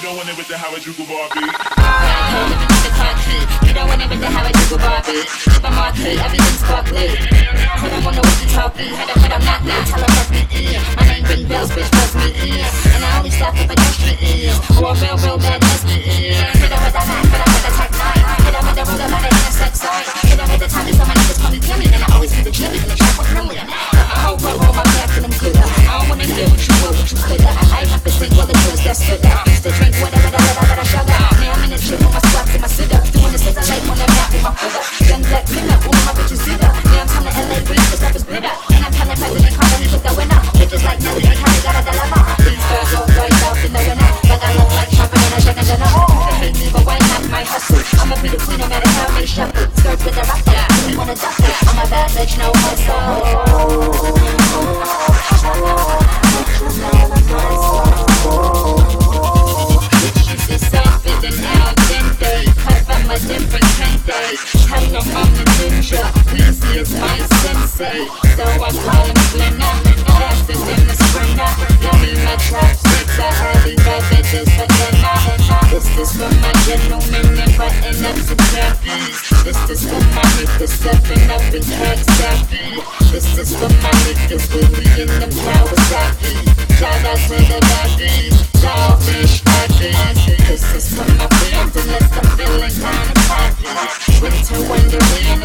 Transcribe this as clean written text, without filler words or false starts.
don't want it with the Harajuku Barbie. You don't want it with the Harajuku Barbie. Keep on marquee, everything's sparkly. I don't wanna walkie talkie. Head up, but I'm not there. Tell her me in. My name ring bells, bitch, buzz me in. And I only stop if I touch me in. Or a real bad lesbian in. Hit her with the knife, hit her with the tech knife. Hit her with the ruler, by the intersex sign. Hit her with the time, so my niggas call me Kimmy. And I always be the chili in the trap with million. I hope I roll my back and I'm good. I don't wanna hear what you will, what you could. I have to think what it is that's good. Used to drink whatever that I shut up. Now I'm in the gym with my squats and my sit-ups. Doing this as I like on the map with my foot up. Young black winner, all my bitches sit up. Now I'm telling LA Reese, this stuff is bitter. And I'm telling President Carter, he put the winner. Bitches like Nelly, they kinda got a dilemma. These girls all right out in the winner. But I look like chopping and I shake a dinner. They hate me, but why not my hustle? I'ma be the queen no matter how they shuffle. Skirts with the rocker, we wanna duck it. I'm a bad bitch, no hustle. A different Kente. Tell your mama ninja, Weezy is my sensei. So I call him Splinter, faster than the sprinter. Give me my chopsticks, I heard these bad bitches for dinner. This is for my gentlemen and button-ups and trappies. This is for my niggas stepping up and crack savvy. This is for my niggas really in them Kawasaki. Shout out to the baddies, Jawfish baddies. This is for my friends unless I'm feeling kinda cocky. Winter wonderland,